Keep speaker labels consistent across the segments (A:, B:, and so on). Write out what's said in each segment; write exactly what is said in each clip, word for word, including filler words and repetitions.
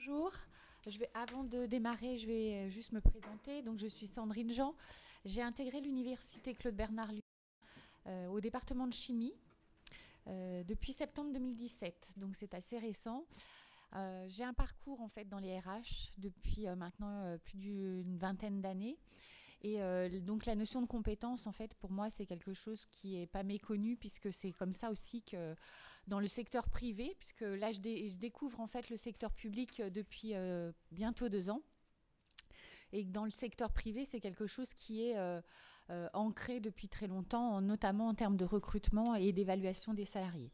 A: Bonjour. Je vais, avant de démarrer, je vais juste me présenter. Donc, je suis Sandrine Jean. J'ai intégré l'université Claude Bernard Lyon euh, au département de chimie euh, depuis septembre deux mille dix-sept. Donc, c'est assez récent. Euh, j'ai un parcours en fait dans les R H depuis euh, maintenant euh, plus d'une vingtaine d'années. Et euh, donc la notion de compétence, en fait, pour moi, c'est quelque chose qui n'est pas méconnu, puisque c'est comme ça aussi que dans le secteur privé, puisque là, je, dé- je découvre en fait le secteur public depuis euh, bientôt deux ans. Et dans le secteur privé, c'est quelque chose qui est euh, euh, ancré depuis très longtemps, notamment en termes de recrutement et d'évaluation des salariés.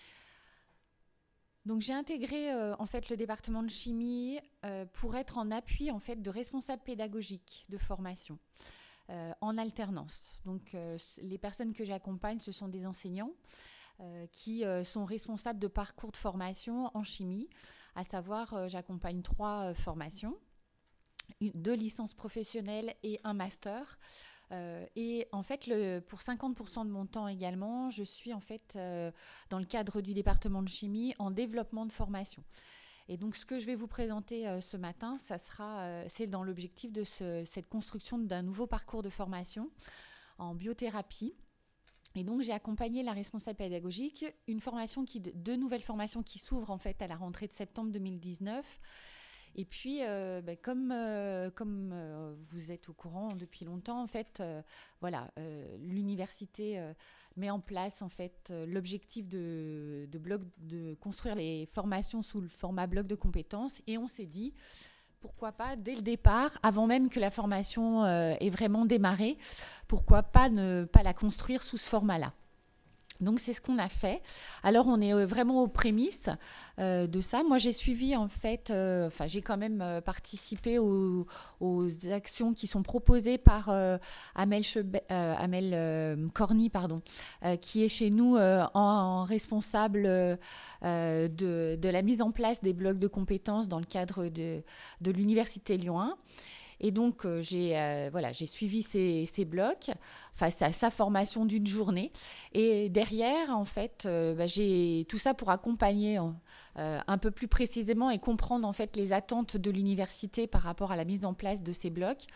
A: Donc j'ai intégré euh, en fait le département de chimie euh, pour être en appui en fait de responsables pédagogiques de formation euh, en alternance. Donc euh, les personnes que j'accompagne, ce sont des enseignants euh, qui euh, sont responsables de parcours de formation en chimie, à savoir euh, j'accompagne trois euh, formations, une, deux licences professionnelles et un master. Euh, et en fait, le, pour cinquante pour cent de mon temps également, je suis en fait euh, dans le cadre du département de chimie en développement de formation. Et donc, ce que je vais vous présenter euh, ce matin, ça sera, euh, c'est dans l'objectif de ce, cette construction d'un nouveau parcours de formation en biothérapie. Et donc, j'ai accompagné la responsable pédagogique, une formation qui, deux nouvelles formations qui s'ouvrent en fait à la rentrée de septembre deux mille dix-neuf. Et puis, euh, ben, comme, euh, comme euh, vous êtes au courant depuis longtemps, en fait, euh, voilà, euh, l'université euh, met en place en fait euh, l'objectif de, de, bloc, de construire les formations sous le format bloc de compétences. Et on s'est dit, pourquoi pas, dès le départ, avant même que la formation euh, ait vraiment démarré, pourquoi pas ne pas la construire sous ce format-là. Donc, c'est ce qu'on a fait. Alors, on est vraiment aux prémices euh, de ça. Moi, j'ai suivi, en fait, euh, enfin, j'ai quand même euh, participé aux, aux actions qui sont proposées par euh, Amel, Chebe, euh, Amel euh, Corny, pardon, euh, qui est chez nous euh, en, en responsable euh, de, de la mise en place des blocs de compétences dans le cadre de, de l'Université Lyon un. Et donc, euh, j'ai, euh, voilà, j'ai suivi ces, ces blocs, enfin, sa, sa formation d'une journée. Et derrière, en fait, euh, bah, j'ai tout ça pour accompagner euh, un peu plus précisément et comprendre, en fait, les attentes de l'université par rapport à la mise en place de ces blocs.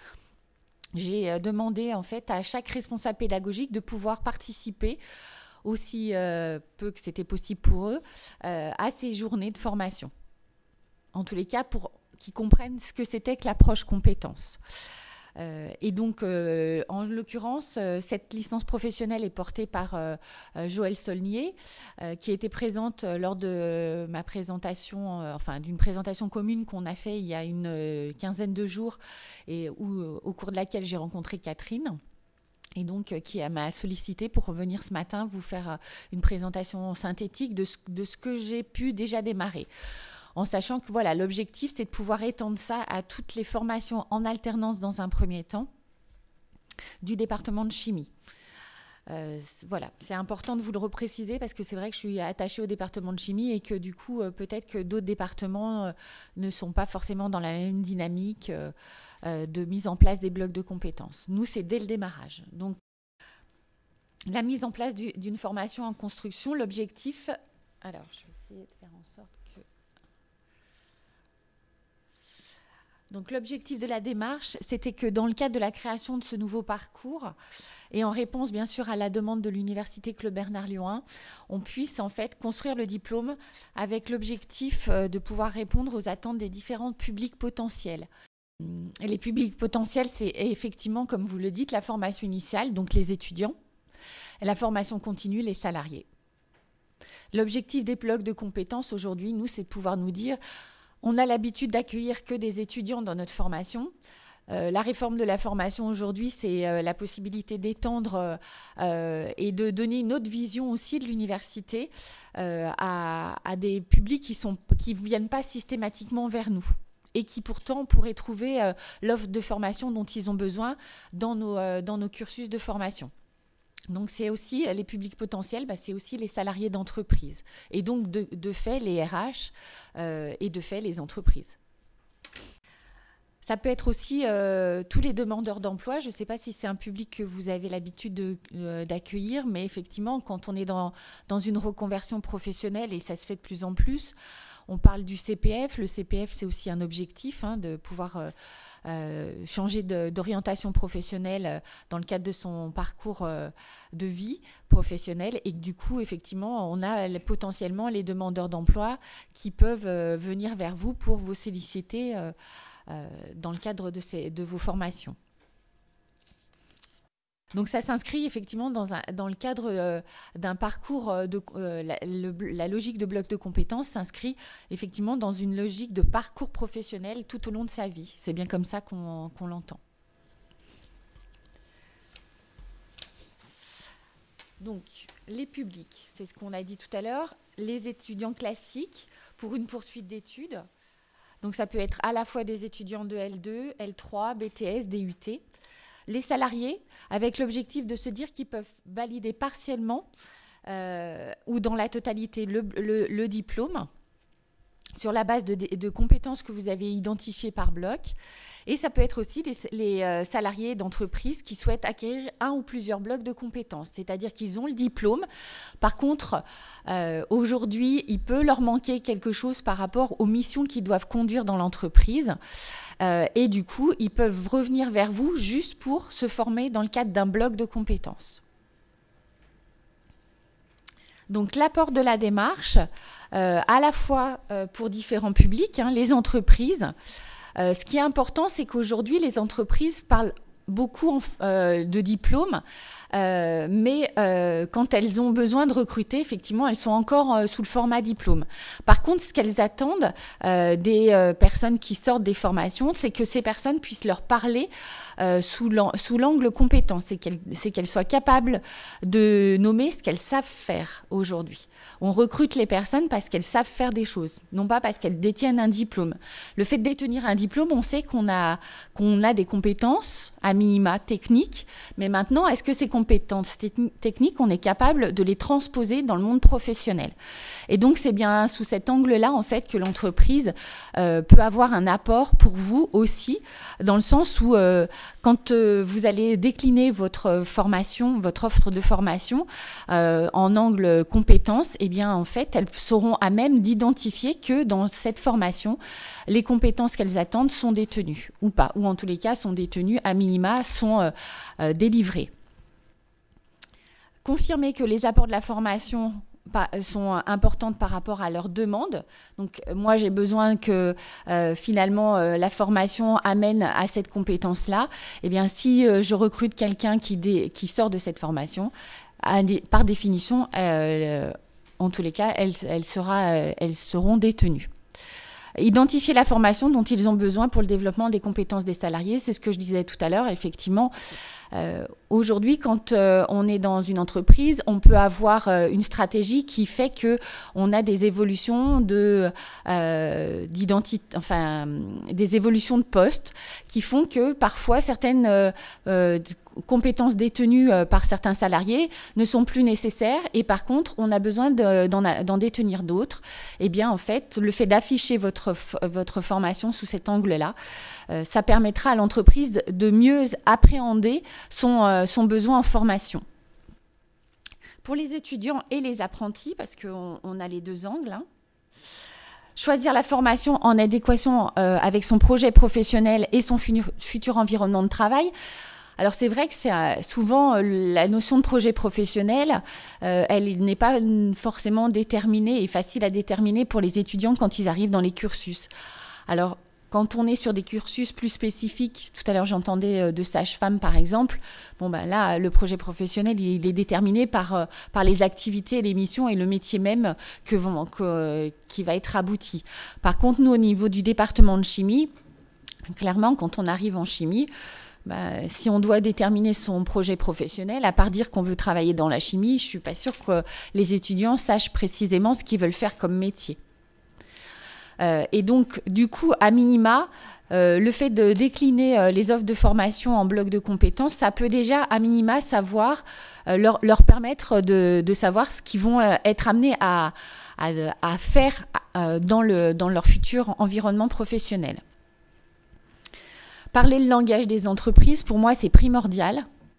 A: J'ai euh, demandé, en fait, à chaque responsable pédagogique de pouvoir participer aussi euh, peu que c'était possible pour eux euh, à ces journées de formation. En tous les cas, pour qui comprennent ce que c'était que l'approche compétence. Euh, et donc, euh, en l'occurrence, euh, cette licence professionnelle est portée par euh, euh, Joëlle Saulnier, euh, qui était présente lors de ma présentation, euh, enfin d'une présentation commune qu'on a fait il y a une euh, quinzaine de jours, et où, au cours de laquelle j'ai rencontré Catherine. Et donc, euh, qui m'a sollicité pour revenir ce matin vous faire euh, une présentation synthétique de ce, de ce que j'ai pu déjà démarrer. En sachant que voilà, l'objectif, c'est de pouvoir étendre ça à toutes les formations en alternance dans un premier temps du département de chimie. Euh, voilà, c'est important de vous le repréciser parce que c'est vrai que je suis attachée au département de chimie et que du coup, euh, peut-être que d'autres départements euh, ne sont pas forcément dans la même dynamique euh, euh, de mise en place des blocs de compétences. Nous, c'est dès le démarrage. Donc, la mise en place du, d'une formation en construction, l'objectif... Alors, je vais essayer de faire en sorte que... Donc l'objectif de la démarche, c'était que dans le cadre de la création de ce nouveau parcours, et en réponse bien sûr à la demande de l'Université Claude Bernard Lyon un, on puisse en fait construire le diplôme avec l'objectif de pouvoir répondre aux attentes des différents publics potentiels. Et les publics potentiels, c'est effectivement, comme vous le dites, la formation initiale, donc les étudiants, et la formation continue, les salariés. L'objectif des blocs de compétences aujourd'hui, nous, c'est de pouvoir nous dire... On a l'habitude d'accueillir que des étudiants dans notre formation. Euh, la réforme de la formation aujourd'hui, c'est euh, la possibilité d'étendre euh, et de donner une autre vision aussi de l'université euh, à, à des publics qui sont, qui ne viennent pas systématiquement vers nous et qui pourtant pourraient trouver euh, l'offre de formation dont ils ont besoin dans nos, euh, dans nos cursus de formation. Donc, c'est aussi les publics potentiels, bah, c'est aussi les salariés d'entreprise. Et donc, de, de fait, les R H euh, et de fait, les entreprises. Ça peut être aussi euh, tous les demandeurs d'emploi. Je ne sais pas si c'est un public que vous avez l'habitude de, euh, d'accueillir, mais effectivement, quand on est dans, dans une reconversion professionnelle, et ça se fait de plus en plus, On parle du C P F. Le C P F, c'est aussi un objectif, hein, de pouvoir euh, euh, changer de, d'orientation professionnelle euh, dans le cadre de son parcours euh, de vie professionnelle. Et que, du coup, effectivement, on a les, potentiellement les demandeurs d'emploi qui peuvent euh, venir vers vous pour vous solliciter euh, euh, dans le cadre de, ces, de vos formations. Donc ça s'inscrit effectivement dans, un, dans le cadre euh, d'un parcours, euh, de, euh, la, le, la logique de bloc de compétences s'inscrit effectivement dans une logique de parcours professionnel tout au long de sa vie. C'est bien comme ça qu'on, qu'on l'entend. Donc les publics, c'est ce qu'on a dit tout à l'heure, les étudiants classiques pour une poursuite d'études. Donc ça peut être à la fois des étudiants de L deux, L trois, B T S, D U T. Les salariés, avec l'objectif de se dire qu'ils peuvent valider partiellement euh, ou dans la totalité le, le, le diplôme sur la base de, de compétences que vous avez identifiées par bloc. Et ça peut être aussi les, les euh, salariés d'entreprise qui souhaitent acquérir un ou plusieurs blocs de compétences, c'est-à-dire qu'ils ont le diplôme. Par contre, euh, aujourd'hui, il peut leur manquer quelque chose par rapport aux missions qu'ils doivent conduire dans l'entreprise. Euh, et du coup, ils peuvent revenir vers vous juste pour se former dans le cadre d'un bloc de compétences. Donc, l'apport de la démarche, euh, à la fois euh, pour différents publics, hein, les entreprises. Euh, ce qui est important, c'est qu'aujourd'hui, les entreprises parlent beaucoup en, euh, de diplômes, euh, mais euh, quand elles ont besoin de recruter, effectivement, elles sont encore euh, sous le format diplôme. Par contre, ce qu'elles attendent euh, des euh, personnes qui sortent des formations, c'est que ces personnes puissent leur parler euh, sous, l'an, sous l'angle compétence, c'est qu'elles, c'est qu'elles soient capables de nommer ce qu'elles savent faire aujourd'hui. On recrute les personnes parce qu'elles savent faire des choses, non pas parce qu'elles détiennent un diplôme. Le fait de détenir un diplôme, on sait qu'on a, qu'on a des compétences à minima techniques, mais maintenant, est-ce que ces compétences techniques, on est capable de les transposer dans le monde professionnel? Et donc, c'est bien sous cet angle-là, en fait, que l'entreprise euh, peut avoir un apport pour vous aussi, dans le sens où, euh, quand euh, vous allez décliner votre formation, votre offre de formation euh, en angle compétences, eh bien, en fait, elles seront à même d'identifier que dans cette formation, les compétences qu'elles attendent sont détenues ou pas, ou en tous les cas sont détenues à minima, sont euh, euh, délivrées. Confirmer que les apports de la formation sont importantes par rapport à leurs demandes. Donc, moi, j'ai besoin que euh, finalement euh, la formation amène à cette compétence-là. Eh bien, si euh, je recrute quelqu'un qui, dé- qui sort de cette formation, à dé- par définition, euh, en tous les cas, elles, elles, sera, euh, elles seront détenues. Identifier la formation dont ils ont besoin pour le développement des compétences des salariés, c'est ce que je disais tout à l'heure, effectivement. Euh, aujourd'hui, quand euh, on est dans une entreprise, on peut avoir euh, une stratégie qui fait qu'on a des évolutions de, euh, d'identité, enfin, des évolutions de poste qui font que parfois certaines euh, euh, compétences détenues euh, par certains salariés ne sont plus nécessaires et par contre, on a besoin de, d'en, d'en détenir d'autres. Eh bien, en fait, le fait d'afficher votre, votre formation sous cet angle-là, euh, ça permettra à l'entreprise de mieux appréhender son, euh, son besoin en formation. Pour les étudiants et les apprentis, parce qu'on on a les deux angles, hein, choisir la formation en adéquation euh, avec son projet professionnel et son futur, futur environnement de travail. Alors, c'est vrai que c'est euh, souvent euh, la notion de projet professionnel, euh, elle n'est pas forcément déterminée et facile à déterminer pour les étudiants quand ils arrivent dans les cursus. Alors, quand on est sur des cursus plus spécifiques, tout à l'heure j'entendais euh, de sage-femme par exemple, bon ben là, le projet professionnel, il est déterminé par, euh, par les activités, les missions et le métier même que vont, que, euh, qui va être abouti. Par contre, nous, au niveau du département de chimie, clairement, quand on arrive en chimie, bah, si on doit déterminer son projet professionnel, à part dire qu'on veut travailler dans la chimie, je ne suis pas sûre que les étudiants sachent précisément ce qu'ils veulent faire comme métier. Euh, et donc, du coup, à minima, euh, le fait de décliner euh, les offres de formation en blocs de compétences, ça peut déjà, à minima, savoir, euh, leur, leur permettre de, de savoir ce qu'ils vont euh, être amenés à, à, à faire euh, dans, le, dans leur futur environnement professionnel. Parler le langage des entreprises, pour moi, c'est primordial.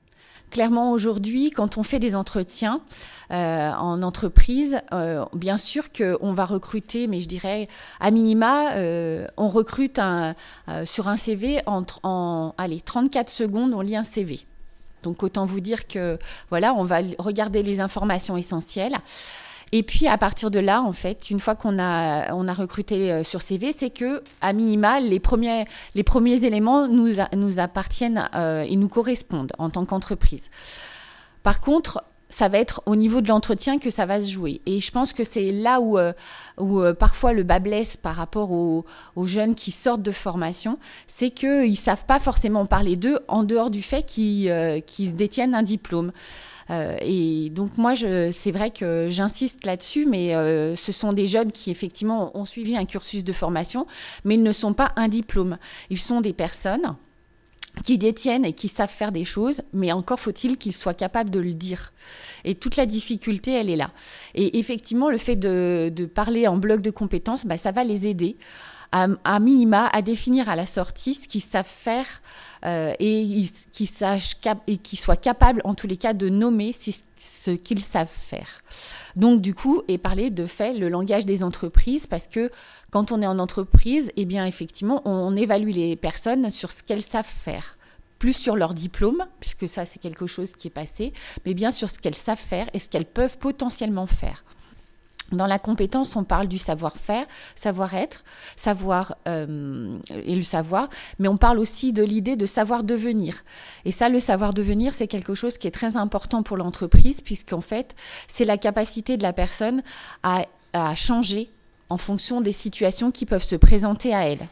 A: Clairement, aujourd'hui, quand on fait des entretiens euh, en entreprise, euh, bien sûr qu'on va recruter, mais je dirais, à minima, euh, on recrute un, euh, sur un C V, en, en allez, trente-quatre secondes, on lit un C V. Donc, autant vous dire que, voilà, on va regarder les informations essentielles. Et puis, à partir de là, en fait, une fois qu'on a, on a recruté sur C V, c'est qu'à minima, les premiers, les premiers éléments nous, a, nous appartiennent euh, et nous correspondent en tant qu'entreprise. Par contre, ça va être au niveau de l'entretien que ça va se jouer. Et je pense que c'est là où, euh, où euh, parfois le bas blesse par rapport aux, aux jeunes qui sortent de formation, c'est qu'ils ne savent pas forcément parler d'eux en dehors du fait qu'ils, euh, qu'ils détiennent un diplôme. Euh, et donc moi, je, c'est vrai que j'insiste là-dessus, mais euh, ce sont des jeunes qui effectivement ont suivi un cursus de formation, mais ils ne sont pas un diplôme. Ils sont des personnes qui détiennent et qui savent faire des choses, mais encore faut-il qu'ils soient capables de le dire. Et toute la difficulté, elle est là. Et effectivement, le fait de, de parler en bloc de compétences, bah, ça va les aider à, à minima à définir à la sortie ce qu'ils savent faire euh, et qu'ils sachent cap- et qu'ils soient capables, en tous les cas, de nommer si, ce qu'ils savent faire. Donc, du coup, et parler de fait le langage des entreprises, parce que quand on est en entreprise, eh bien, effectivement, on, on évalue les personnes sur ce qu'elles savent faire. Plus sur leur diplôme, puisque ça, c'est quelque chose qui est passé, mais bien sur ce qu'elles savent faire et ce qu'elles peuvent potentiellement faire. Dans la compétence, on parle du savoir-faire, savoir-être, savoir euh, et le savoir, mais on parle aussi de l'idée de savoir-devenir. Et ça, le savoir-devenir, c'est quelque chose qui est très important pour l'entreprise, puisqu'en fait, c'est la capacité de la personne à, à changer en fonction des situations qui peuvent se présenter à elle.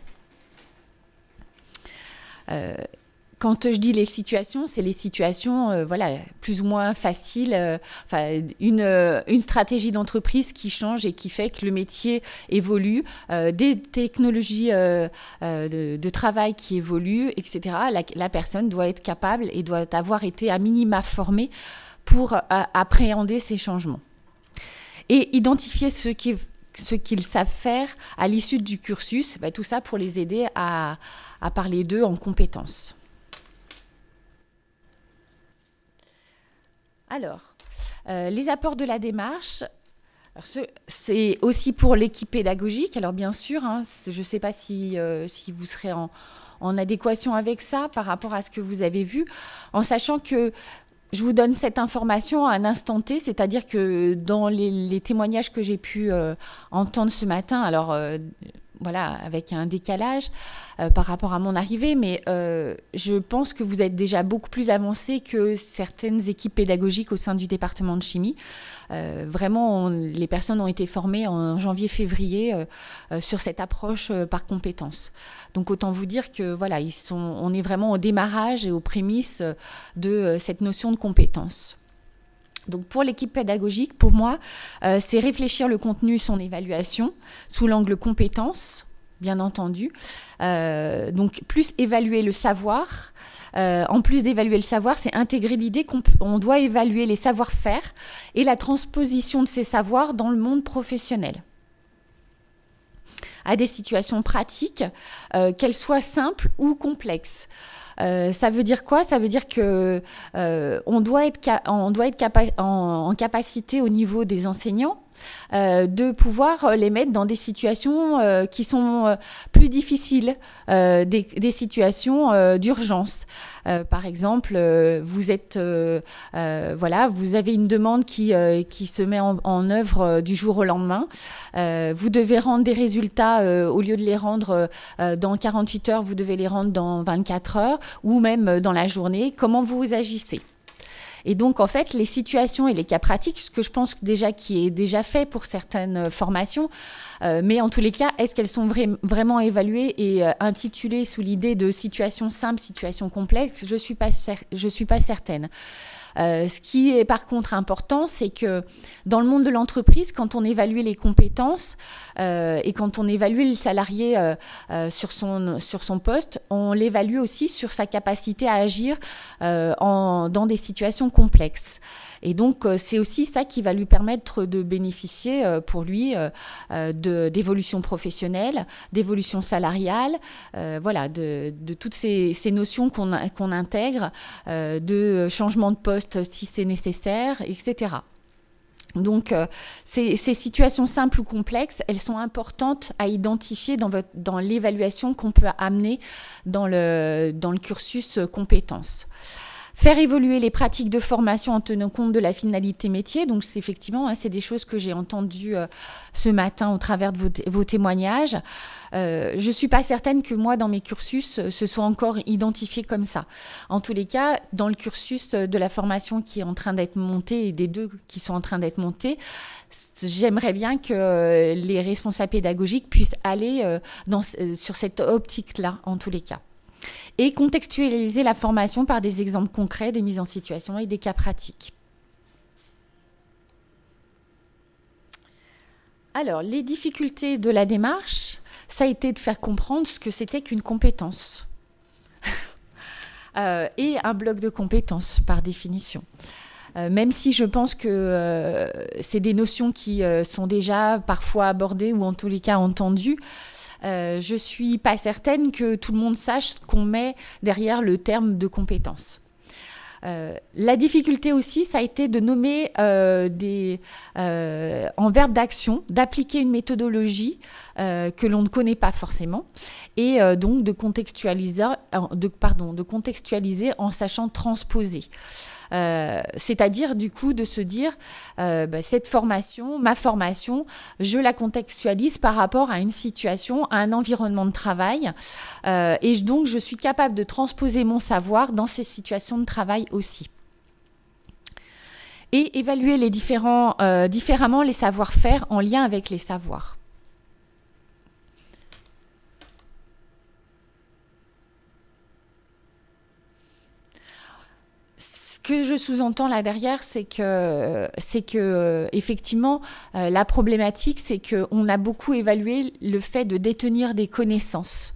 A: Euh, Quand je dis les situations, c'est les situations euh, voilà, plus ou moins faciles, euh, enfin, une, euh, une stratégie d'entreprise qui change et qui fait que le métier évolue, euh, des technologies euh, euh, de, de travail qui évoluent, et cetera. La, la personne doit être capable et doit avoir été à minima formée pour euh, appréhender ces changements. Et identifier ce qui est ce qu'ils savent faire à l'issue du cursus, bah, tout ça pour les aider à, à parler d'eux en compétences. Alors, euh, les apports de la démarche, alors ce, c'est aussi pour l'équipe pédagogique. Alors bien sûr, hein, je ne sais pas si, euh, si vous serez en, en adéquation avec ça par rapport à ce que vous avez vu, en sachant que je vous donne cette information à un instant T, c'est-à-dire que dans les, les témoignages que j'ai pu euh, entendre ce matin, alors euh, voilà, avec un décalage euh, par rapport à mon arrivée, mais euh, je pense que vous êtes déjà beaucoup plus avancé que certaines équipes pédagogiques au sein du département de chimie. Euh, vraiment, on, les personnes ont été formées en janvier-février euh, euh, sur cette approche euh, par compétences. Donc autant vous dire que voilà, ils sont, on est vraiment au démarrage et aux prémices de euh, cette notion de compétence. Donc pour l'équipe pédagogique, pour moi, euh, c'est réfléchir le contenu et son évaluation sous l'angle compétences, bien entendu. Euh, donc plus évaluer le savoir. Euh, en plus d'évaluer le savoir, c'est intégrer l'idée qu'on on doit évaluer les savoir-faire et la transposition de ces savoirs dans le monde professionnel à des situations pratiques, euh, qu'elles soient simples ou complexes. Euh, ça veut dire quoi ? Ça veut dire que euh, on doit être, ca- on doit être capa- en, en capacité au niveau des enseignants euh, de pouvoir les mettre dans des situations euh, qui sont euh, plus difficiles, euh, des, des situations euh, d'urgence. Euh, par exemple, euh, vous êtes, euh, euh, voilà, vous avez une demande qui, euh, qui se met en, en œuvre euh, du jour au lendemain. Euh, vous devez rendre des résultats, euh, au lieu de les rendre euh, dans quarante-huit heures, vous devez les rendre dans vingt-quatre heures ou même dans la journée. Comment vous agissez ? Et donc, en fait, les situations et les cas pratiques, ce que je pense déjà qui est déjà fait pour certaines formations, euh, mais en tous les cas, est-ce qu'elles sont vra- vraiment évaluées et euh, intitulées sous l'idée de situation simple, situation complexe ? Je ne suis pas, cer- je suis pas certaine. Euh, ce qui est par contre important, c'est que dans le monde de l'entreprise, quand on évalue les compétences euh, et quand on évalue le salarié euh, euh, sur, son, sur son poste, on l'évalue aussi sur sa capacité à agir euh, en, dans des situations complexes. Et donc, euh, c'est aussi ça qui va lui permettre de bénéficier euh, pour lui euh, euh, de, d'évolution professionnelle, d'évolution salariale, euh, voilà, de, de toutes ces, ces notions qu'on, qu'on intègre, euh, de changement de poste si c'est nécessaire, et cetera. Donc, euh, ces, ces situations simples ou complexes, elles sont importantes à identifier dans, votre, dans l'évaluation qu'on peut amener dans le, dans le cursus compétences. Faire évoluer les pratiques de formation en tenant compte de la finalité métier. Donc, c'est effectivement, hein, c'est des choses que j'ai entendues euh, ce matin au travers de vos, t- vos témoignages. Euh, je ne suis pas certaine que moi, dans mes cursus, euh, ce soit encore identifié comme ça. En tous les cas, dans le cursus de la formation qui est en train d'être monté et des deux qui sont en train d'être montés, j'aimerais bien que euh, les responsables pédagogiques puissent aller euh, dans, euh, sur cette optique-là, en tous les cas. Et contextualiser la formation par des exemples concrets, des mises en situation et des cas pratiques. Alors, les difficultés de la démarche, ça a été de faire comprendre ce que c'était qu'une compétence. euh, et un bloc de compétences, par définition. Euh, même si je pense que euh, c'est des notions qui euh, sont déjà parfois abordées ou en tous les cas entendues, Euh, je ne suis pas certaine que tout le monde sache ce qu'on met derrière le terme de compétence. Euh, la difficulté aussi, ça a été de nommer euh, des, euh, en verbe d'action, d'appliquer une méthodologie euh, que l'on ne connaît pas forcément et euh, donc de contextualiser, de, pardon, de contextualiser en sachant transposer. Euh, c'est-à-dire du coup de se dire euh, bah, cette formation, ma formation, je la contextualise par rapport à une situation, à un environnement de travail euh, et donc je suis capable de transposer mon savoir dans ces situations de travail aussi. Et évaluer les différents, euh, différemment les savoir-faire en lien avec les savoirs. Ce que je sous-entends là derrière, c'est que, c'est que euh, effectivement, euh, la problématique, c'est qu'on a beaucoup évalué le fait de détenir des connaissances.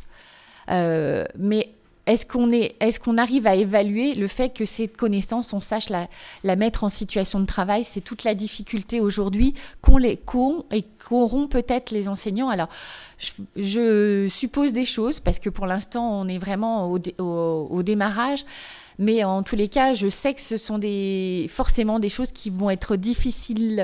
A: Euh, mais est-ce qu'on, est, est-ce qu'on arrive à évaluer le fait que ces connaissances, on sache la, la mettre en situation de travail? C'est toute la difficulté aujourd'hui qu'ont, les, qu'ont et qu'auront peut-être les enseignants. Alors, je, je suppose des choses, parce que pour l'instant, on est vraiment au, au, au démarrage. Mais en tous les cas, je sais que ce sont des, forcément des choses qui vont être difficiles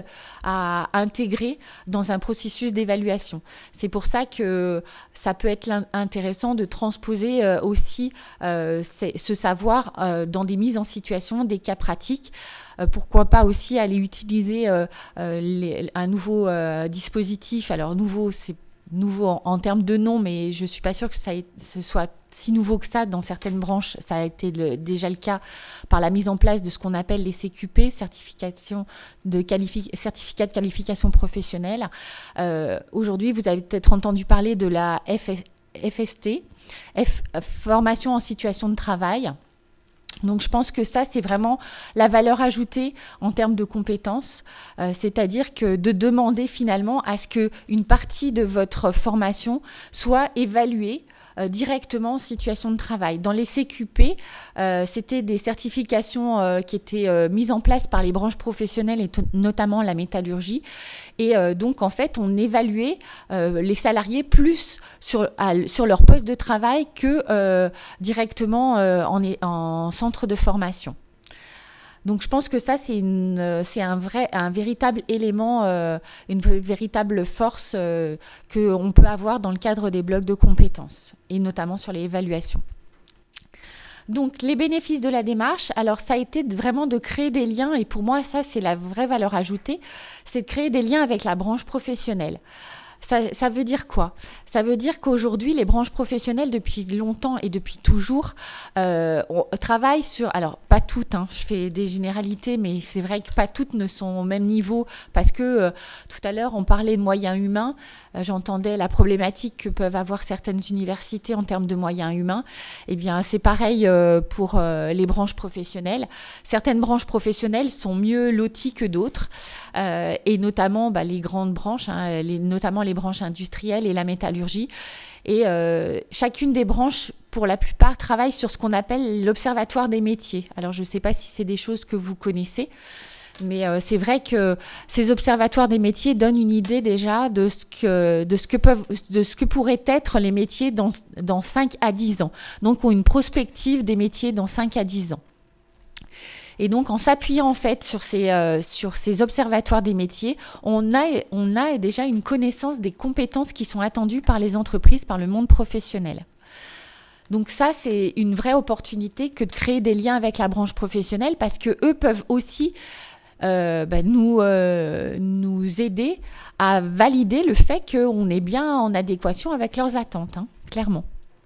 A: à intégrer dans un processus d'évaluation. C'est pour ça que ça peut être intéressant de transposer euh, aussi euh, ce savoir euh, dans des mises en situation, des cas pratiques. Euh, pourquoi pas aussi aller utiliser euh, euh, les, un nouveau euh, dispositif. Alors nouveau, c'est nouveau en, en termes de nom, mais je ne suis pas sûre que ça ait, ce soit si nouveau que ça. Dans certaines branches, ça a été le, déjà le cas par la mise en place de ce qu'on appelle les C Q P, certification de qualifi- certificat de qualification professionnelle. Euh, aujourd'hui, vous avez peut-être entendu parler de la F S T, F, formation en situation de travail. Donc, je pense que ça, c'est vraiment la valeur ajoutée en termes de compétences, euh, c'est-à-dire que de demander finalement à ce qu'une partie de votre formation soit évaluée euh, directement en situation de travail. Dans les C Q P, euh, c'était des certifications euh, qui étaient euh, mises en place par les branches professionnelles et t- notamment la métallurgie. Et euh, donc, en fait, on évaluait euh, les salariés plus sur, à, sur leur poste de travail que euh, directement euh, en, en centre de formation. Donc, je pense que ça, c'est, une, c'est un, vrai, un véritable élément, euh, une véritable force euh, qu'on peut avoir dans le cadre des blocs de compétences, et notamment sur les évaluations. Donc, les bénéfices de la démarche, alors ça a été vraiment de créer des liens, et pour moi, ça, c'est la vraie valeur ajoutée, c'est de créer des liens avec la branche professionnelle. Ça, ça veut dire quoi? Ça veut dire qu'aujourd'hui, les branches professionnelles, depuis longtemps et depuis toujours, euh, on travaille sur... Alors, pas toutes, hein, je fais des généralités, mais c'est vrai que pas toutes ne sont au même niveau, parce que euh, tout à l'heure, on parlait de moyens humains. Euh, j'entendais la problématique que peuvent avoir certaines universités en termes de moyens humains. Eh bien, c'est pareil euh, pour euh, les branches professionnelles. Certaines branches professionnelles sont mieux loties que d'autres, euh, et notamment bah, les grandes branches, hein, les, notamment les branches industrielles et la métallurgie. Et euh, chacune des branches, pour la plupart, travaille sur ce qu'on appelle l'observatoire des métiers. Alors, je ne sais pas si c'est des choses que vous connaissez, mais euh, c'est vrai que ces observatoires des métiers donnent une idée déjà de ce que, de ce que, peuvent, de ce que pourraient être les métiers dans, dans cinq à dix ans. Donc, on a une prospective des métiers dans cinq à dix ans. Et donc, en s'appuyant en fait sur ces, euh, sur ces observatoires des métiers, on a, on a déjà une connaissance des compétences qui sont attendues par les entreprises, par le monde professionnel. Donc ça, c'est une vraie opportunité que de créer des liens avec la branche professionnelle, parce qu'eux peuvent aussi euh, bah, nous, euh, nous aider à valider le fait qu'on est bien en adéquation avec leurs attentes, hein, clairement.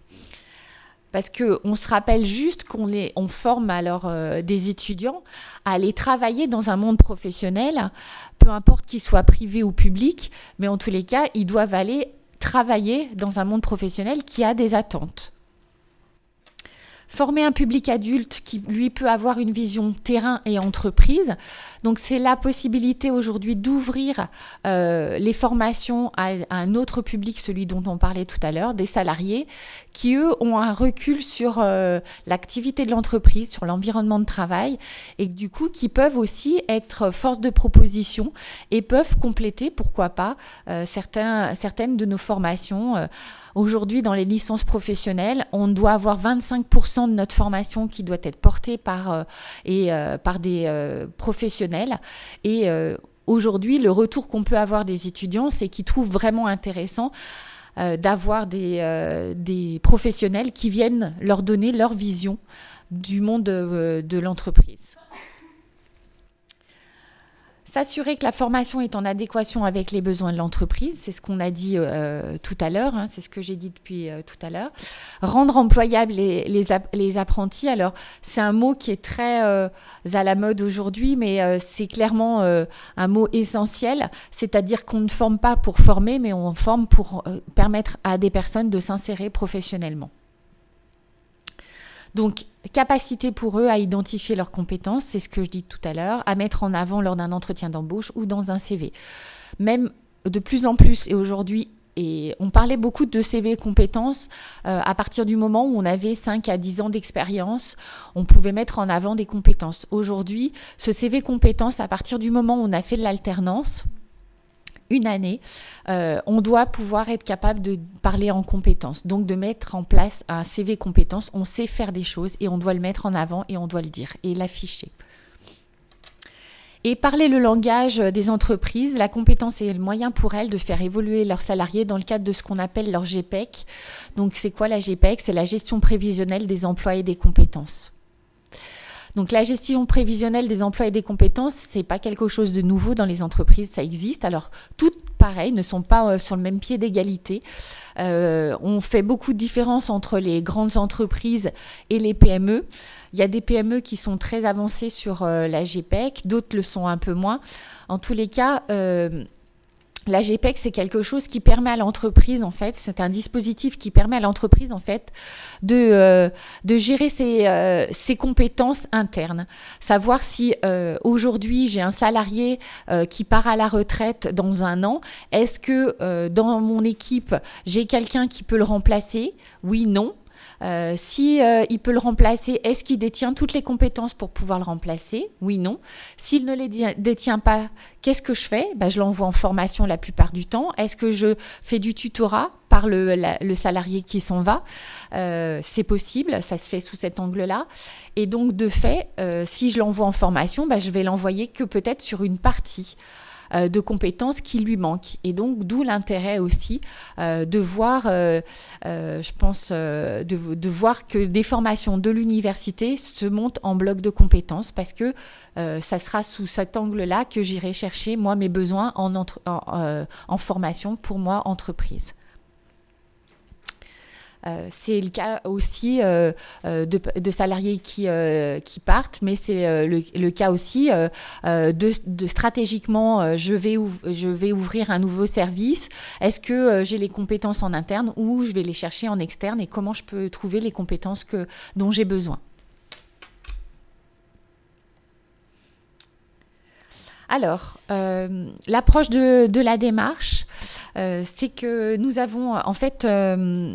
A: Parce qu'on se rappelle juste qu'on les, on forme alors euh, des étudiants à aller travailler dans un monde professionnel, peu importe qu'il soit privé ou public, mais en tous les cas, ils doivent aller travailler dans un monde professionnel qui a des attentes. Former un public adulte qui, lui, peut avoir une vision terrain et entreprise. Donc, c'est la possibilité aujourd'hui d'ouvrir euh, les formations à, à un autre public, celui dont on parlait tout à l'heure, des salariés, qui, eux, ont un recul sur euh, l'activité de l'entreprise, sur l'environnement de travail, et du coup, qui peuvent aussi être force de proposition et peuvent compléter, pourquoi pas, euh, certains, certaines de nos formations. Euh, Aujourd'hui, dans les licences professionnelles, on doit avoir vingt-cinq pour cent de notre formation qui doit être portée par, euh, et, euh, par des euh, professionnels. Et euh, aujourd'hui, le retour qu'on peut avoir des étudiants, c'est qu'ils trouvent vraiment intéressant euh, d'avoir des, euh, des professionnels qui viennent leur donner leur vision du monde de, de l'entreprise. S'assurer que la formation est en adéquation avec les besoins de l'entreprise, c'est ce qu'on a dit euh, tout à l'heure, hein, c'est ce que j'ai dit depuis euh, tout à l'heure. Rendre employables les, les, les apprentis, alors c'est un mot qui est très euh, à la mode aujourd'hui, mais euh, c'est clairement euh, un mot essentiel, c'est-à-dire qu'on ne forme pas pour former, mais on forme pour euh, permettre à des personnes de s'insérer professionnellement. Donc, capacité pour eux à identifier leurs compétences, c'est ce que je dis tout à l'heure, à mettre en avant lors d'un entretien d'embauche ou dans un C V. Même de plus en plus, et aujourd'hui, et on parlait beaucoup de C V compétences, euh, à partir du moment où on avait cinq à dix ans d'expérience, on pouvait mettre en avant des compétences. Aujourd'hui, ce C V compétences, à partir du moment où on a fait de l'alternance, une année, euh, on doit pouvoir être capable de parler en compétences, donc de mettre en place un C V compétences. On sait faire des choses et on doit le mettre en avant et on doit le dire et l'afficher. Et parler le langage des entreprises, la compétence est le moyen pour elles de faire évoluer leurs salariés dans le cadre de ce qu'on appelle leur G P E C. Donc c'est quoi la G P E C? C'est la gestion prévisionnelle des emplois et des compétences. Donc la gestion prévisionnelle des emplois et des compétences, ce n'est pas quelque chose de nouveau dans les entreprises, ça existe. Alors toutes, pareil, ne sont pas euh, sur le même pied d'égalité. Euh, on fait beaucoup de différences entre les grandes entreprises et les P M E. Il y a des P M E qui sont très avancées sur euh, la G P E C, d'autres le sont un peu moins. En tous les cas, euh, la G P E C, c'est quelque chose qui permet à l'entreprise, en fait, c'est un dispositif qui permet à l'entreprise, en fait, de, euh, de gérer ses, euh, ses compétences internes. Savoir si euh, aujourd'hui, j'ai un salarié euh, qui part à la retraite dans un an, est-ce que euh, dans mon équipe, j'ai quelqu'un qui peut le remplacer? Oui, non. Euh, si euh, il peut le remplacer, est-ce qu'il détient toutes les compétences pour pouvoir le remplacer? Oui, non. S'il ne les détient pas, qu'est-ce que je fais? Ben, je l'envoie en formation la plupart du temps. Est-ce que je fais du tutorat par le, la, le salarié qui s'en va? euh, C'est possible, ça se fait sous cet angle-là. Et donc, de fait, euh, si je l'envoie en formation, ben, je vais l'envoyer que peut-être sur une partie euh, de compétences qui lui manquent. Et donc, d'où l'intérêt aussi euh, de voir, euh, euh, je pense, euh, de, de voir que des formations de l'université se montent en bloc de compétences parce que euh, ça sera sous cet angle-là que j'irai chercher, moi, mes besoins en, entre, en, euh, en formation pour moi, entreprise. Euh, c'est le cas aussi euh, de, de salariés qui, euh, qui partent, mais c'est euh, le, le cas aussi euh, de, de stratégiquement, euh, je, vais ouv- je vais ouvrir un nouveau service. Est-ce que euh, j'ai les compétences en interne ou je vais les chercher en externe et comment je peux trouver les compétences que, dont j'ai besoin. Alors, euh, l'approche de, de la démarche, euh, c'est que nous avons en fait... Euh,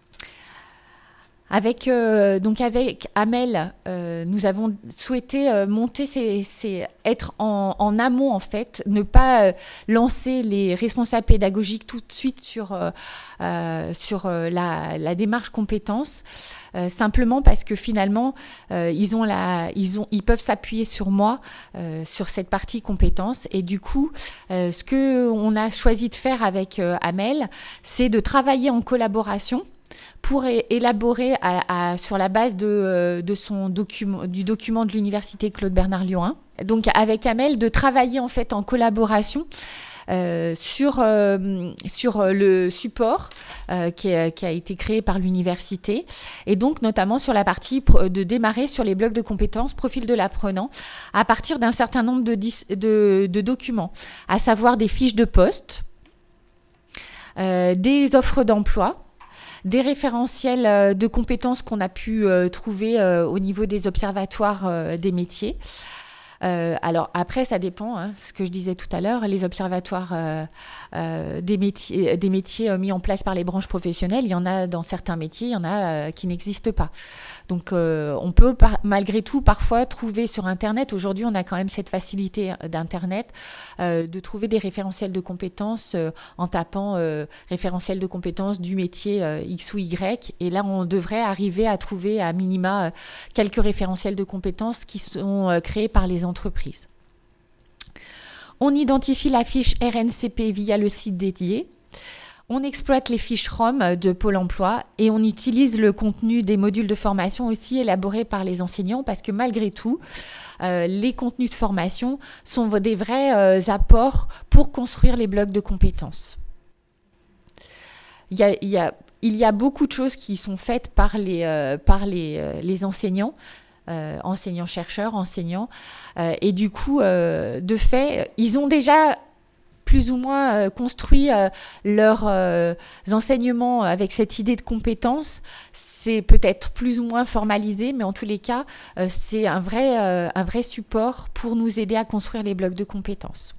A: Avec, euh, donc avec Amel, euh, nous avons souhaité euh, monter, ces, ces, être en, en amont en fait, ne pas euh, lancer les responsables pédagogiques tout de suite sur, euh, euh, sur euh, la, la démarche compétences, euh, simplement parce que finalement, euh, ils, ont la, ils, ont, ils peuvent s'appuyer sur moi, euh, sur cette partie compétences. Et du coup, euh, ce qu'on a choisi de faire avec euh, Amel, c'est de travailler en collaboration pour é- élaborer à, à, sur la base de, euh, de son document, du document de l'université Claude Bernard Lyon. Donc avec Amel, de travailler en fait en collaboration euh, sur, euh, sur le support euh, qui, a, qui a été créé par l'université et donc notamment sur la partie pro- de démarrer sur les blocs de compétences, profil de l'apprenant, à partir d'un certain nombre de, dis- de, de documents, à savoir des fiches de poste, euh, des offres d'emploi, des référentiels de compétences qu'on a pu euh, trouver euh, au niveau des observatoires euh, des métiers. Euh, alors après, ça dépend, hein, ce que je disais tout à l'heure, les observatoires euh, euh, des métiers, des métiers mis en place par les branches professionnelles, il y en a dans certains métiers, il y en a euh, qui n'existent pas. Donc euh, on peut par, malgré tout parfois trouver sur Internet, aujourd'hui on a quand même cette facilité d'Internet, euh, de trouver des référentiels de compétences euh, en tapant euh, référentiel de compétences du métier euh, X ou Y. Et là on devrait arriver à trouver à minima euh, quelques référentiels de compétences qui sont euh, créés par les entreprises. On identifie la fiche R N C P via le site dédié. On exploite les fiches ROM de Pôle emploi et on utilise le contenu des modules de formation aussi élaborés par les enseignants parce que malgré tout, euh, les contenus de formation sont des vrais euh, apports pour construire les blocs de compétences. Il y a, il y a, il y a beaucoup de choses qui sont faites par les, euh, par les, euh, les enseignants. Euh, enseignants-chercheurs, enseignants. Euh, et du coup, euh, de fait, ils ont déjà plus ou moins euh, construit euh, leurs euh, enseignements avec cette idée de compétence. C'est peut-être plus ou moins formalisé, mais en tous les cas, euh, c'est un vrai, euh, un vrai support pour nous aider à construire les blocs de compétences.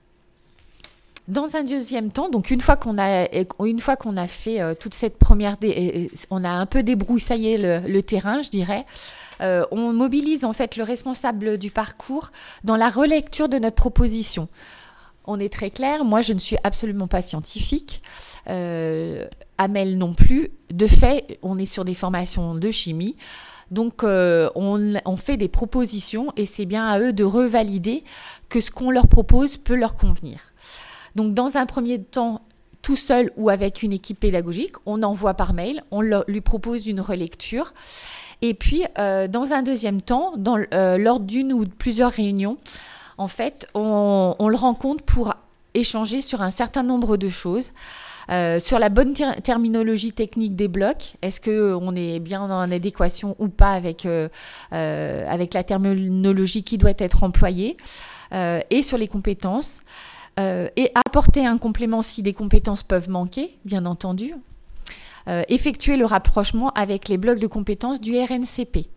A: Dans un deuxième temps, donc une fois qu'on a, une fois qu'on a fait euh, toute cette première... Dé- on a un peu débroussaillé le, le terrain, je dirais. Euh, on mobilise en fait le responsable du parcours dans la relecture de notre proposition. On est très clair, moi je ne suis absolument pas scientifique, euh, Amel non plus. De fait, on est sur des formations de chimie, donc euh, on, on fait des propositions et c'est bien à eux de revalider que ce qu'on leur propose peut leur convenir. Donc dans un premier temps, tout seul ou avec une équipe pédagogique, on envoie par mail, on leur, lui propose une relecture. Et puis, euh, dans un deuxième temps, dans, euh, lors d'une ou de plusieurs réunions, en fait, on, on le rencontre pour échanger sur un certain nombre de choses, euh, sur la bonne ter- terminologie technique des blocs. Est-ce qu'on est bien en adéquation ou pas avec, euh, euh, avec la terminologie qui doit être employée, euh, et sur les compétences. Euh, et apporter un complément si des compétences peuvent manquer, bien entendu. Euh, effectuer le rapprochement avec les blocs de compétences du R N C P.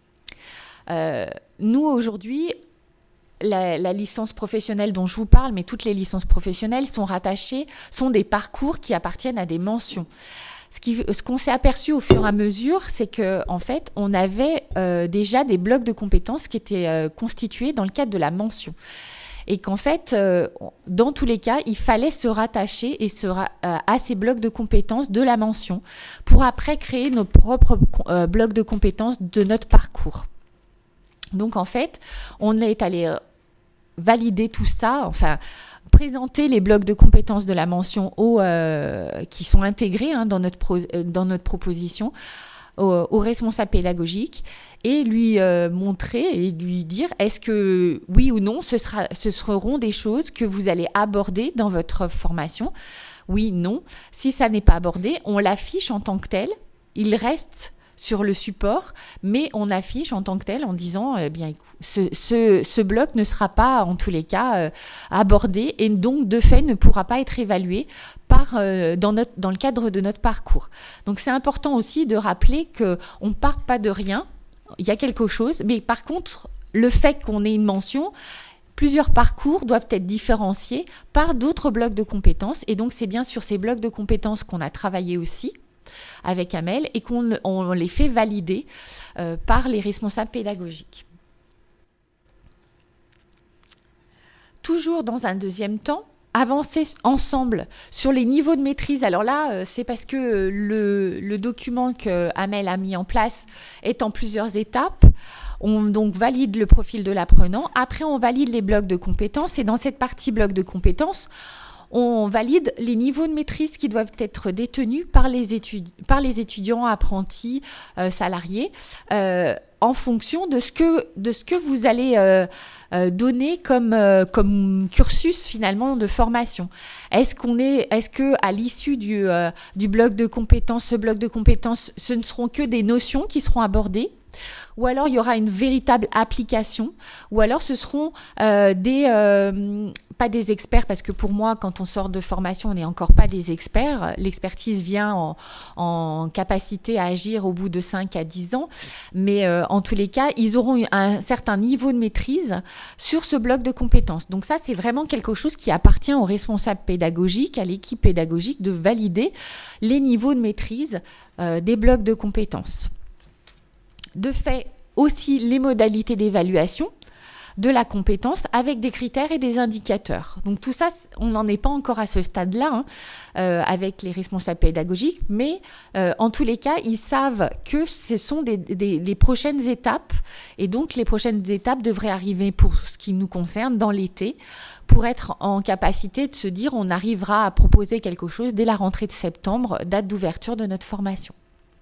A: Euh, nous, aujourd'hui, la, la licence professionnelle dont je vous parle, mais toutes les licences professionnelles sont rattachées, sont des parcours qui appartiennent à des mentions. Ce, qui, ce qu'on s'est aperçu au fur et à mesure, c'est qu'en fait, on avait euh, déjà des blocs de compétences qui étaient euh, constitués dans le cadre de la mention. Et qu'en fait, euh, dans tous les cas, il fallait se rattacher et se ra- euh, à ces blocs de compétences de la mention pour après créer nos propres euh, blocs de compétences de notre parcours. Donc en fait, on est allé valider tout ça, enfin présenter les blocs de compétences de la mention aux, euh, qui sont intégrés hein, dans, notre pro, dans notre proposition au, au responsable pédagogique et lui euh, montrer et lui dire est-ce que oui ou non ce, sera, ce seront des choses que vous allez aborder dans votre formation. Oui, non. Si ça n'est pas abordé, on l'affiche en tant que tel. Il reste sur le support, mais on affiche en tant que tel en disant eh bien, ce, ce, ce bloc ne sera pas en tous les cas euh, abordé et donc de fait ne pourra pas être évalué par, euh, dans, notre, dans le cadre de notre parcours. Donc c'est important aussi de rappeler qu'on ne part pas de rien, il y a quelque chose, mais par contre le fait qu'on ait une mention, plusieurs parcours doivent être différenciés par d'autres blocs de compétences et donc c'est bien sur ces blocs de compétences qu'on a travaillé aussi avec Amel et qu'on on les fait valider euh, par les responsables pédagogiques. Toujours dans un deuxième temps, avancer ensemble sur les niveaux de maîtrise. Alors là, euh, c'est parce que le, le document que Amel a mis en place est en plusieurs étapes. On donc valide le profil de l'apprenant. Après, on valide les blocs de compétences. Et dans cette partie blocs de compétences, on valide les niveaux de maîtrise qui doivent être détenus par les, étudi- par les étudiants, apprentis, euh, salariés, euh, en fonction de ce que, de ce que vous allez euh, euh, donner comme, euh, comme cursus finalement de formation. Est-ce qu'on est, est-ce qu'à l'issue du, euh, du bloc de compétences, ce bloc de compétences, ce ne seront que des notions qui seront abordées ? Ou alors il y aura une véritable application, ou alors ce seront euh, des, euh, pas des experts, parce que pour moi, quand on sort de formation, on n'est encore pas des experts. L'expertise vient en, en capacité à agir au bout de cinq à dix ans, mais euh, en tous les cas, ils auront un certain niveau de maîtrise sur ce bloc de compétences. Donc ça, c'est vraiment quelque chose qui appartient aux responsables pédagogiques, à l'équipe pédagogique, de valider les niveaux de maîtrise euh, des blocs de compétences. De fait, aussi les modalités d'évaluation de la compétence avec des critères et des indicateurs. Donc tout ça, on n'en est pas encore à ce stade-là hein, euh, avec les responsables pédagogiques, mais euh, en tous les cas, ils savent que ce sont des, des, les prochaines étapes et donc les prochaines étapes devraient arriver pour ce qui nous concerne dans l'été pour être en capacité de se dire on arrivera à proposer quelque chose dès la rentrée de septembre, date d'ouverture de notre formation.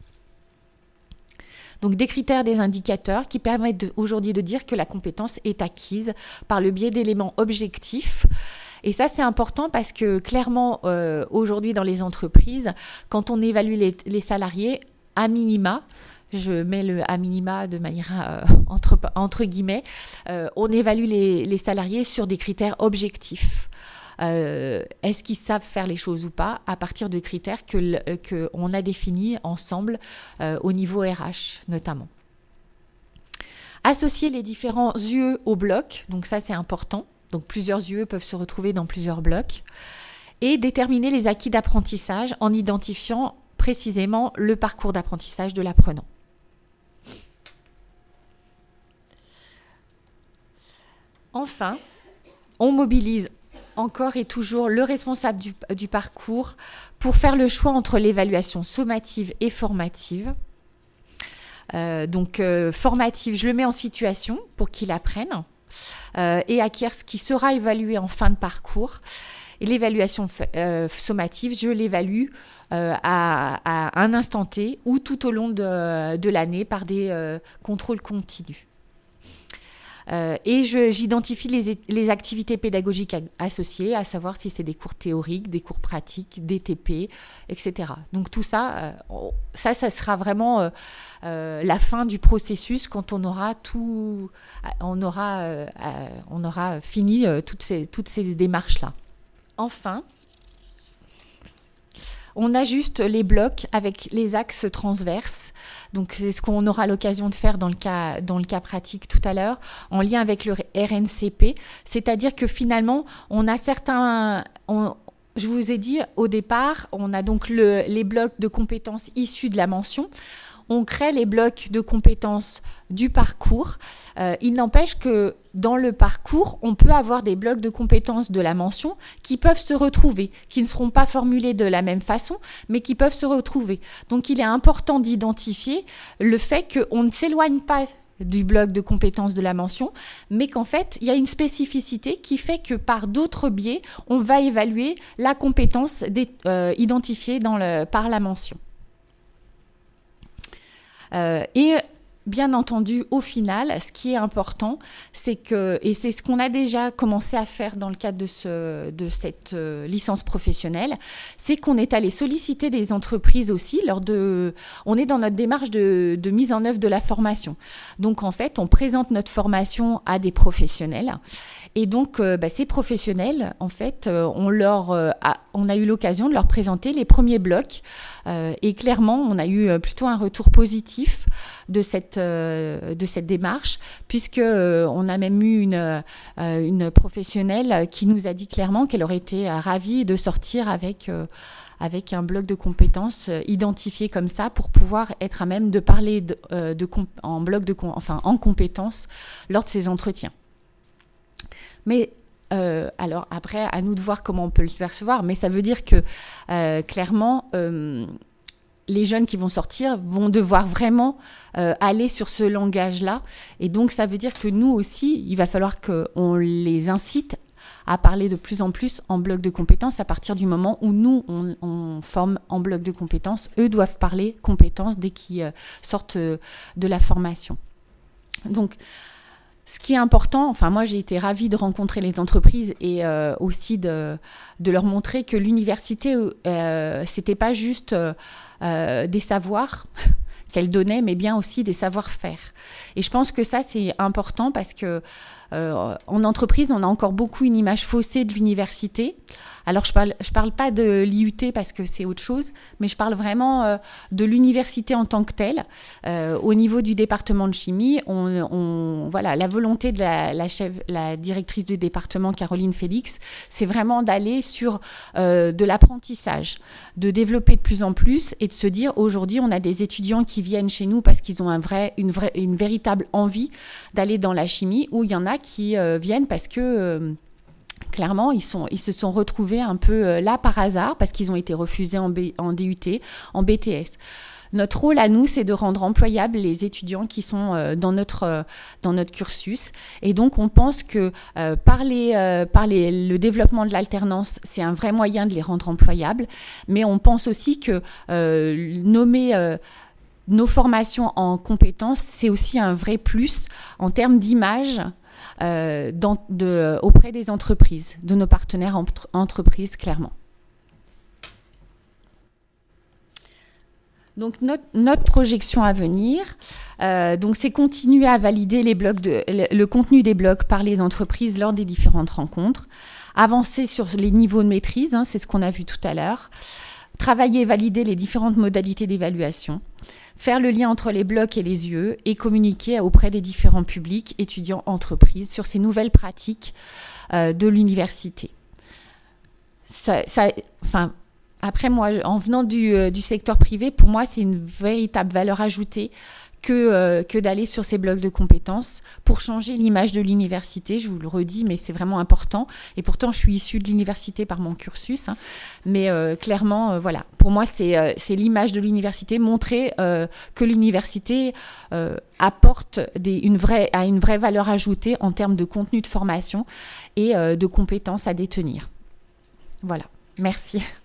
A: Donc des critères, des indicateurs qui permettent de, aujourd'hui de dire que la compétence est acquise par le biais d'éléments objectifs. Et ça, c'est important parce que clairement, euh, aujourd'hui dans les entreprises, quand on évalue les, les salariés, à minima, je mets le à minima de manière euh, entre, entre guillemets, euh, on évalue les, les salariés sur des critères objectifs. Euh, est-ce qu'ils savent faire les choses ou pas à partir de critères que, que on a définis ensemble euh, au niveau R H notamment. Associer les différents U E au bloc, donc ça c'est important, donc plusieurs U E peuvent se retrouver dans plusieurs blocs, et déterminer les acquis d'apprentissage en identifiant précisément le parcours d'apprentissage de l'apprenant. Enfin, on mobilise encore et toujours le responsable du, du parcours pour faire le choix entre l'évaluation sommative et formative. Euh, donc euh, formative, je le mets en situation pour qu'il apprenne euh, et acquiert ce qui sera évalué en fin de parcours. Et l'évaluation euh, sommative, je l'évalue euh, à, à un instant T ou tout au long de, de l'année par des euh, contrôles continus. Euh, et je, j'identifie les, les activités pédagogiques associées, à savoir si c'est des cours théoriques, des cours pratiques, des T P, et cetera. Donc tout ça, euh, ça, ça sera vraiment euh, euh, la fin du processus quand on aura tout, on aura, euh, on aura fini euh, toutes ces, toutes ces démarches-là. Enfin, on ajuste les blocs avec les axes transverses. Donc, c'est ce qu'on aura l'occasion de faire dans le cas, dans le cas pratique tout à l'heure, en lien avec le R N C P. C'est-à-dire que finalement, on a certains... On, je vous ai dit au départ, on a donc le, les blocs de compétences issus de la mention. On crée les blocs de compétences du parcours. Euh, il n'empêche que dans le parcours, on peut avoir des blocs de compétences de la mention qui peuvent se retrouver, qui ne seront pas formulés de la même façon, mais qui peuvent se retrouver. Donc, il est important d'identifier le fait qu'on ne s'éloigne pas du bloc de compétences de la mention, mais qu'en fait, il y a une spécificité qui fait que par d'autres biais, on va évaluer la compétence euh, identifiée dans le, par la mention. Euh, et bien entendu, au final, ce qui est important, c'est que, et c'est ce qu'on a déjà commencé à faire dans le cadre de, ce, de cette euh, licence professionnelle, c'est qu'on est allé solliciter des entreprises aussi. Lors de, on est dans notre démarche de, de mise en œuvre de la formation. Donc, en fait, on présente notre formation à des professionnels. Et donc, euh, bah, ces professionnels, en fait, euh, on, leur, euh, a, on a eu l'occasion de leur présenter les premiers blocs. Euh, et clairement, on a eu plutôt un retour positif de cette, euh, de cette démarche, puisqu'on euh, a même eu une, euh, une professionnelle qui nous a dit clairement qu'elle aurait été ravie de sortir avec, euh, avec un bloc de compétences euh, identifié comme ça pour pouvoir être à même de parler de, euh, de comp- en, bloc de com- enfin, en compétences lors de ces entretiens. Mais euh, alors après, à nous de voir comment on peut le percevoir, mais ça veut dire que euh, clairement, euh, les jeunes qui vont sortir vont devoir vraiment euh, aller sur ce langage-là. Et donc, ça veut dire que nous aussi, il va falloir qu'on les incite à parler de plus en plus en bloc de compétences à partir du moment où nous, on, on forme en bloc de compétences. Eux doivent parler compétences dès qu'ils euh, sortent euh, de la formation. Donc, ce qui est important, enfin moi j'ai été ravie de rencontrer les entreprises et euh, aussi de, de leur montrer que l'université, euh, c'était pas juste euh, des savoirs qu'elle donnait, mais bien aussi des savoir-faire. Et je pense que ça c'est important parce que euh, en entreprise, on a encore beaucoup une image faussée de l'université. Alors, je parle, je parle pas de l'I U T parce que c'est autre chose, mais je parle vraiment euh, de l'université en tant que telle. Euh, au niveau du département de chimie, on, on, voilà, la volonté de la, la, chef, la directrice du département, Caroline Félix, c'est vraiment d'aller sur euh, de l'apprentissage, de développer de plus en plus et de se dire, aujourd'hui, on a des étudiants qui viennent chez nous parce qu'ils ont un vrai, une, vraie, une véritable envie d'aller dans la chimie, ou il y en a qui euh, viennent parce que... Euh, Clairement, ils, sont, ils se sont retrouvés un peu là par hasard parce qu'ils ont été refusés en, B, en D U T, en B T S. Notre rôle à nous, c'est de rendre employables les étudiants qui sont euh, dans, notre, euh, dans notre cursus. Et donc, on pense que euh, par, les, euh, par les, le développement de l'alternance, c'est un vrai moyen de les rendre employables. Mais on pense aussi que euh, nommer... Euh, nos formations en compétences, c'est aussi un vrai plus en termes d'image euh, dans, de, auprès des entreprises, de nos partenaires entre, entreprises, clairement. Donc, notre, notre projection à venir, euh, donc, c'est continuer à valider les blocs de, le, le contenu des blocs par les entreprises lors des différentes rencontres, avancer sur les niveaux de maîtrise, hein, c'est ce qu'on a vu tout à l'heure, travailler et valider les différentes modalités d'évaluation, faire le lien entre les blocs et les U E et communiquer auprès des différents publics, étudiants, entreprises, sur ces nouvelles pratiques euh, de l'université. Ça, ça, enfin, après, moi, en venant du, euh, du secteur privé, pour moi, c'est une véritable valeur ajoutée que, euh, que d'aller sur ces blocs de compétences pour changer l'image de l'université. Je vous le redis, mais c'est vraiment important. Et pourtant, je suis issue de l'université par mon cursus. Hein. Mais euh, clairement, euh, voilà, pour moi, c'est, euh, c'est l'image de l'université, montrer euh, que l'université euh, apporte des, une vraie, a une vraie valeur ajoutée en termes de contenu de formation et euh, de compétences à détenir. Voilà, merci.